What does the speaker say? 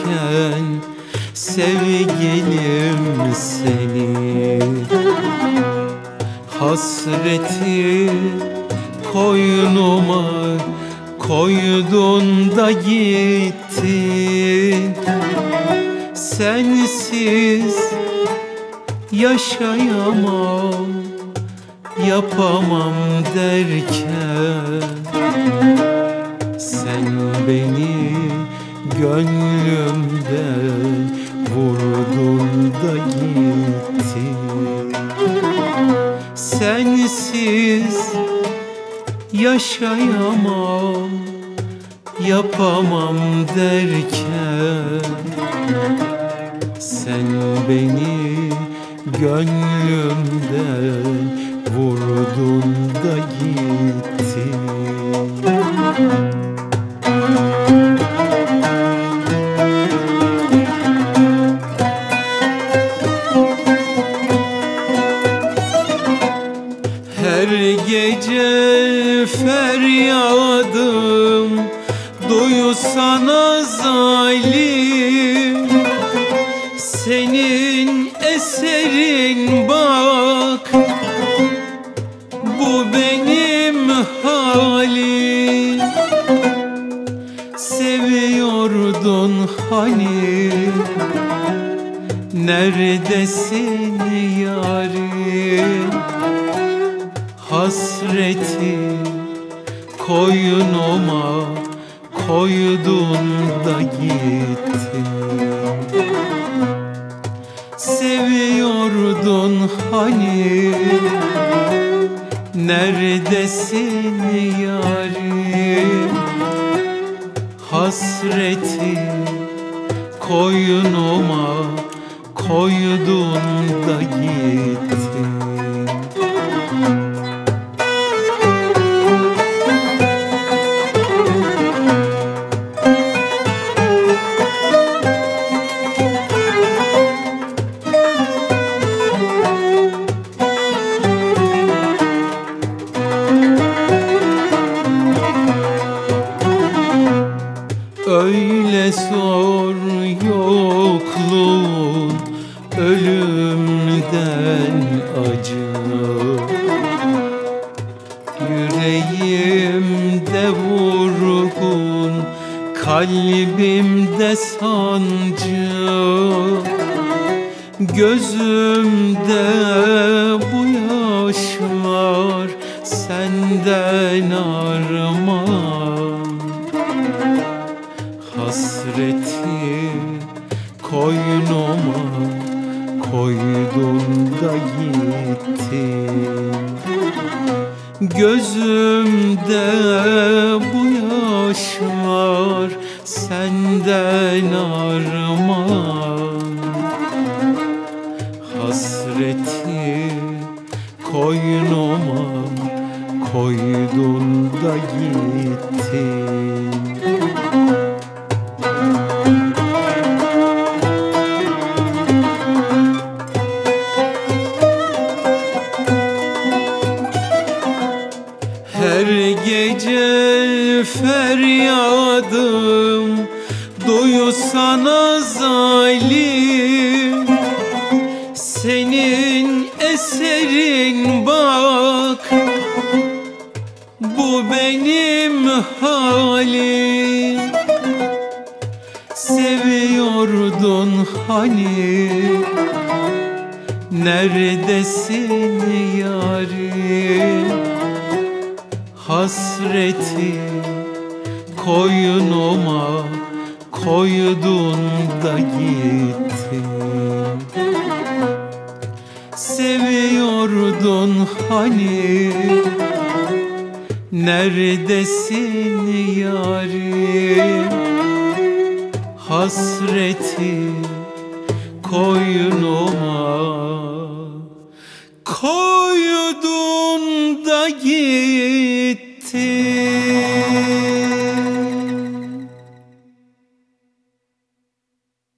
derken sevgilim seni. Hasreti koynuma koydun da gittin. Sensiz yaşayamam, yapamam derken sen beni gönlümden vurdun da gittin. Sensiz yaşayamam, yapamam derken sen beni gönlümden vurdun da gittin. Her gece feryadım duysana zalim, senin eserin bak, bu benim halim. Seviyordun hani, neredesin yarim? Hasreti koynuma koydun da gittin. Seviyordun hani, neredesin yarim? Hasreti koynuma koydun da gittin. Öyle zor yokluğun ölümden acı, yüreğimde vurgun, kalbimde sancı. Gözümde bu yaşlar senden armağan. Hasreti koynuma koydun da gittin. Gözümde bu yaşlar senden armağan. Hasreti koynuma koydun da gittin. Her gece feryadım duysana zalim, senin eserin bak, bu benim halim. Seviyordun hani, neredesin yarim? Hasreti koynuma koydun da gittin. Seviyordun hani, neredesin yarim? Hasreti koynuma koydun da gittin.